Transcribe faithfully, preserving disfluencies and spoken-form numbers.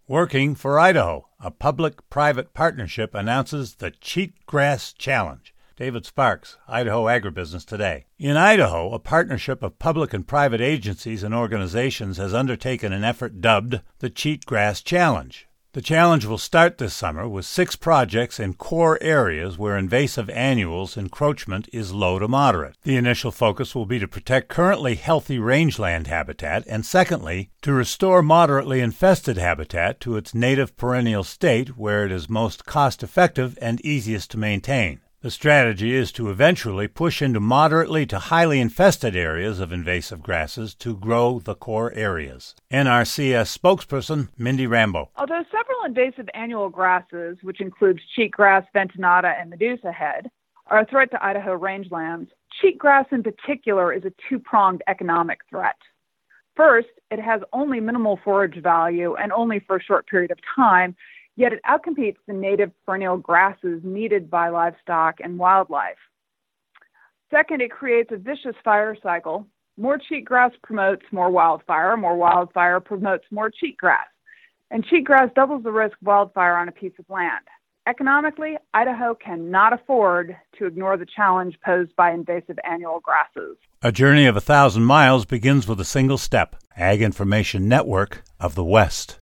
Working for Idaho, a public-private partnership announces the Cheatgrass Challenge. David Sparks, Idaho Agribusiness Today. In Idaho, a partnership of public and private agencies and organizations has undertaken an effort dubbed the Cheatgrass Challenge. The challenge will start this summer with six projects in core areas where invasive annuals encroachment is low to moderate. The initial focus will be to protect currently healthy rangeland habitat and, secondly, to restore moderately infested habitat to its native perennial state where it is most cost-effective and easiest to maintain. The strategy is to eventually push into moderately to highly infested areas of invasive grasses to grow the core areas. N R C S spokesperson Mindy Rambo. Although several invasive annual grasses, which includes cheatgrass, ventonata, and medusa head, are a threat to Idaho rangelands, cheatgrass in particular is a two-pronged economic threat. First, it has only minimal forage value and only for a short period of time, yet it outcompetes the native perennial grasses needed by livestock and wildlife. Second, it creates a vicious fire cycle. More cheatgrass promotes more wildfire, more wildfire promotes more cheatgrass, and cheatgrass doubles the risk of wildfire on a piece of land. Economically, Idaho cannot afford to ignore the challenge posed by invasive annual grasses. A journey of a thousand miles begins with a single step. Ag Information Network of the West.